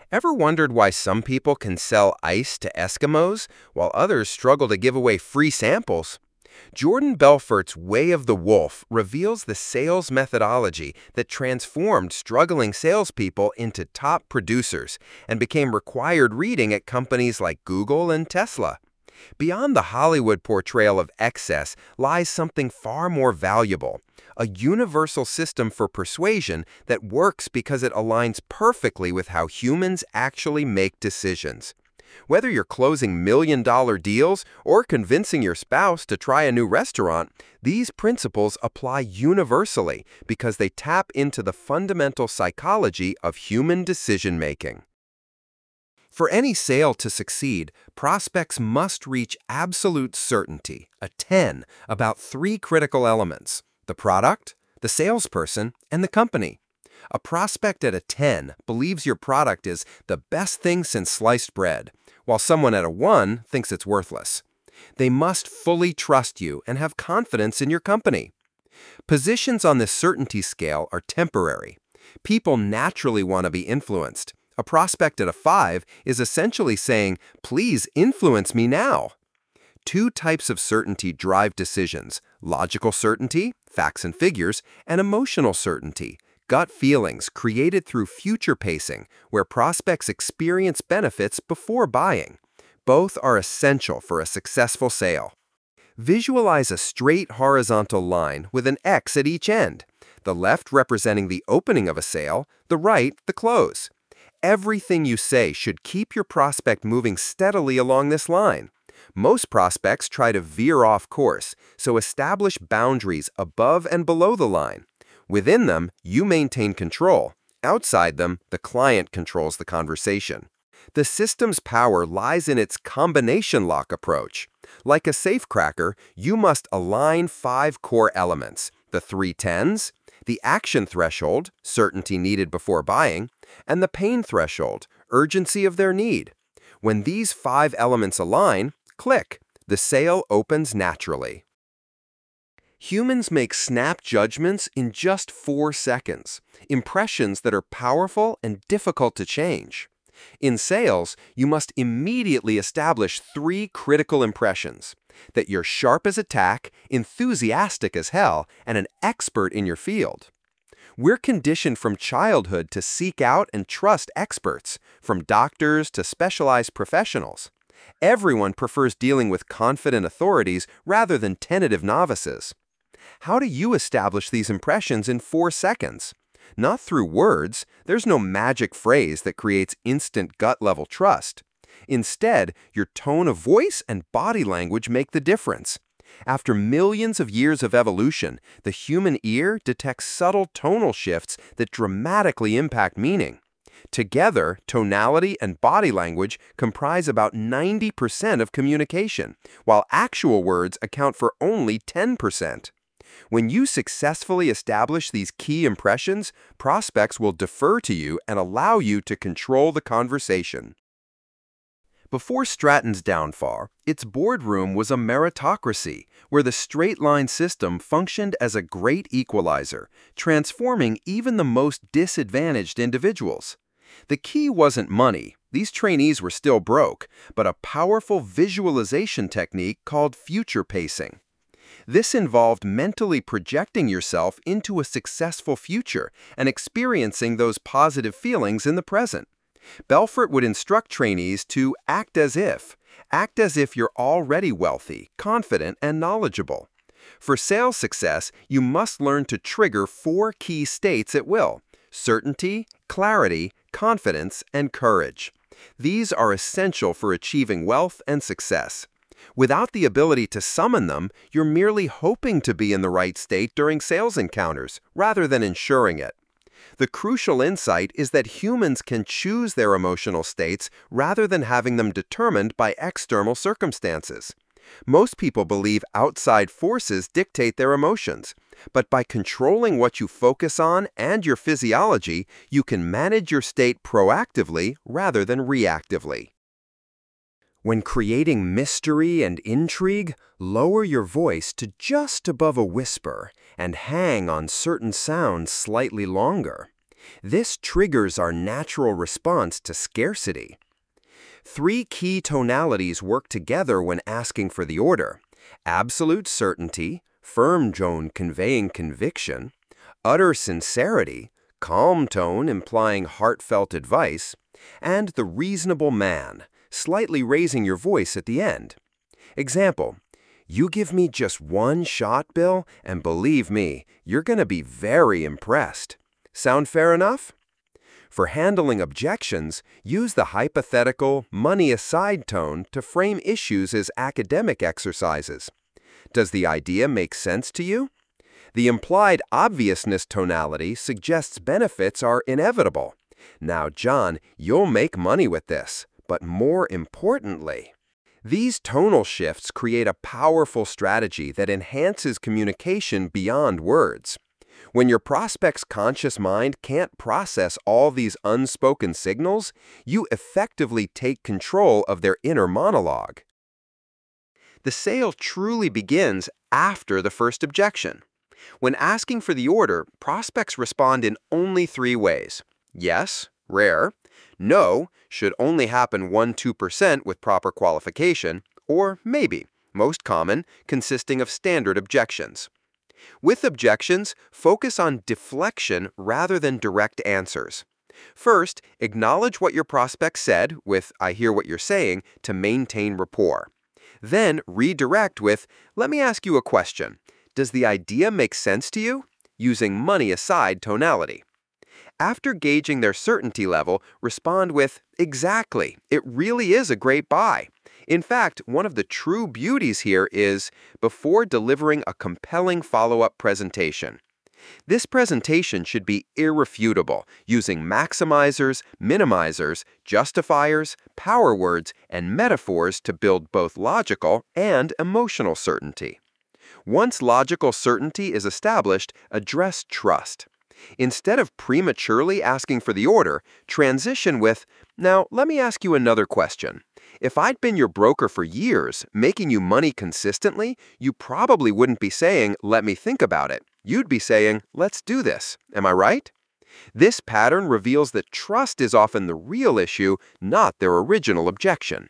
Ever wondered why some people can sell ice to Eskimos while others struggle to give away free samples? Jordan Belfort's Way of the Wolf reveals the sales methodology that transformed struggling salespeople into top producers and became required reading at companies like Google and Tesla. Beyond the Hollywood portrayal of excess lies something far more valuable, a universal system for persuasion that works because it aligns perfectly with how humans actually make decisions. Whether you're closing million-dollar deals or convincing your spouse to try a new restaurant, these principles apply universally because they tap into the fundamental psychology of human decision-making. For any sale to succeed, prospects must reach absolute certainty, a 10, about three critical elements: the product, the salesperson, and the company. A prospect at a 10 believes your product is the best thing since sliced bread, while someone at a 1 thinks it's worthless. They must fully trust you and have confidence in your company. Positions on this certainty scale are temporary. People naturally want to be influenced. A prospect at a 5 is essentially saying, "Please influence me now." Two types of certainty drive decisions: logical certainty, facts and figures, and emotional certainty, gut feelings created through future pacing, where prospects experience benefits before buying. Both are essential for a successful sale. Visualize a straight horizontal line with an X at each end, the left representing the opening of a sale, the right the close. Everything you say should keep your prospect moving steadily along this line. Most prospects try to veer off course, so establish boundaries above and below the line. Within them, you maintain control. Outside them, the client controls the conversation. The system's power lies in its combination lock approach. Like a safecracker, you must align 5 core elements: the 3 tens, the action threshold, certainty needed before buying, and the pain threshold, urgency of their need. When these 5 elements align, click, the sale opens naturally. Humans make snap judgments in just 4 seconds, impressions that are powerful and difficult to change. In sales, you must immediately establish 3 critical impressions: that you're sharp as a tack, enthusiastic as hell, and an expert in your field. We're conditioned from childhood to seek out and trust experts, from doctors to specialized professionals. Everyone prefers dealing with confident authorities rather than tentative novices. How do you establish these impressions in 4 seconds? Not through words. There's no magic phrase that creates instant gut-level trust. Instead, your tone of voice and body language make the difference. After millions of years of evolution, the human ear detects subtle tonal shifts that dramatically impact meaning. Together, tonality and body language comprise about 90% of communication, while actual words account for only 10%. When you successfully establish these key impressions, prospects will defer to you and allow you to control the conversation. Before Stratton's downfall, its boardroom was a meritocracy, where the straight-line system functioned as a great equalizer, transforming even the most disadvantaged individuals. The key wasn't money. These trainees were still broke, but a powerful visualization technique called future pacing. This involved mentally projecting yourself into a successful future and experiencing those positive feelings in the present. Belfort would instruct trainees to act as if you're already wealthy, confident, and knowledgeable. For sales success, you must learn to trigger 4 key states at will: certainty, clarity, confidence, and courage. These are essential for achieving wealth and success. Without the ability to summon them, you're merely hoping to be in the right state during sales encounters, rather than ensuring it. The crucial insight is that humans can choose their emotional states rather than having them determined by external circumstances. Most people believe outside forces dictate their emotions, but by controlling what you focus on and your physiology, you can manage your state proactively rather than reactively. When creating mystery and intrigue, lower your voice to just above a whisper and hang on certain sounds slightly longer. This triggers our natural response to scarcity. Three key tonalities work together when asking for the order: absolute certainty, firm tone conveying conviction; utter sincerity, calm tone implying heartfelt advice; and the reasonable man, slightly raising your voice at the end. Example: you give me just one shot, Bill, and believe me, you're going to be very impressed. Sound fair enough? For handling objections, use the hypothetical, money-aside tone to frame issues as academic exercises. Does the idea make sense to you? The implied obviousness tonality suggests benefits are inevitable. Now, John, you'll make money with this, but more importantly, these tonal shifts create a powerful strategy that enhances communication beyond words. When your prospect's conscious mind can't process all these unspoken signals, you effectively take control of their inner monologue. The sale truly begins after the first objection. When asking for the order, prospects respond in only three ways: yes, rare; no, should only happen 1–2% with proper qualification; or maybe, most common, consisting of standard objections. With objections, focus on deflection rather than direct answers. First, acknowledge what your prospect said with "I hear what you're saying" to maintain rapport. Then redirect with "Let me ask you a question. Does the idea make sense to you?" using money-aside tonality. After gauging their certainty level, respond with "Exactly, it really is a great buy." In fact, one of the true beauties here is before delivering a compelling follow-up presentation. This presentation should be irrefutable, using maximizers, minimizers, justifiers, power words, and metaphors to build both logical and emotional certainty. Once logical certainty is established, address trust. Instead of prematurely asking for the order, transition with, "Now, let me ask you another question. If I'd been your broker for years, making you money consistently, you probably wouldn't be saying, 'Let me think about it.' You'd be saying, 'Let's do this.' Am I right?" This pattern reveals that trust is often the real issue, not their original objection.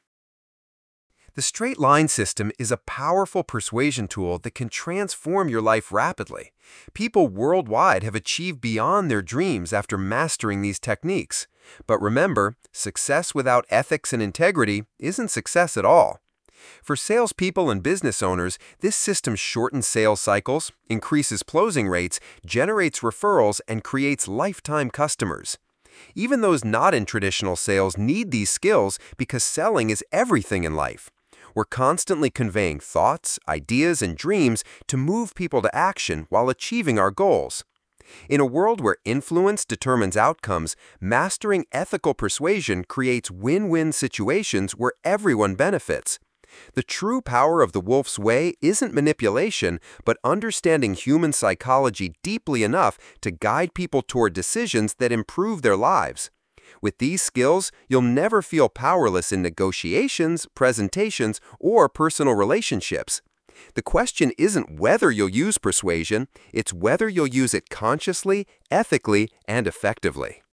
The straight line system is a powerful persuasion tool that can transform your life rapidly. People worldwide have achieved beyond their dreams after mastering these techniques. But remember, success without ethics and integrity isn't success at all. For salespeople and business owners, this system shortens sales cycles, increases closing rates, generates referrals, and creates lifetime customers. Even those not in traditional sales need these skills because selling is everything in life. We're constantly conveying thoughts, ideas, and dreams to move people to action while achieving our goals. In a world where influence determines outcomes, mastering ethical persuasion creates win-win situations where everyone benefits. The true power of the Wolf's Way isn't manipulation, but understanding human psychology deeply enough to guide people toward decisions that improve their lives. With these skills, you'll never feel powerless in negotiations, presentations, or personal relationships. The question isn't whether you'll use persuasion, it's whether you'll use it consciously, ethically, and effectively.